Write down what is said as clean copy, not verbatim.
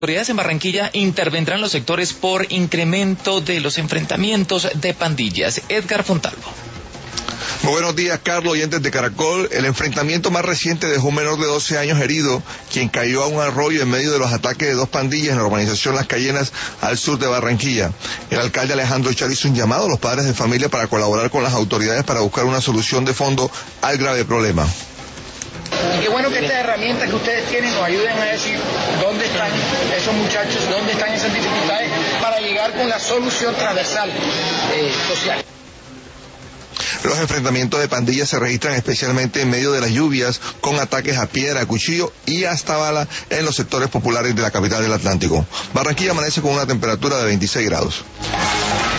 Autoridades en Barranquilla intervendrán los sectores por incremento de los enfrentamientos de pandillas. Edgar Fontalvo. Muy buenos días, Carlos, oyentes de Caracol. El enfrentamiento más reciente dejó un menor de 12 años herido, quien cayó a un arroyo en medio de los ataques de dos pandillas en la urbanización Las Cayenas, al sur de Barranquilla. El alcalde Alejandro Char hizo un llamado a los padres de familia para colaborar con las autoridades para buscar una solución de fondo al grave problema. Y qué bueno que estas herramientas que ustedes tienen nos ayuden a decir dónde están esos muchachos, dónde están esas dificultades para llegar con la solución transversal social. Los enfrentamientos de pandillas se registran especialmente en medio de las lluvias, con ataques a piedra, a cuchillo y hasta bala en los sectores populares de la capital del Atlántico. Barranquilla amanece con una temperatura de 26 grados.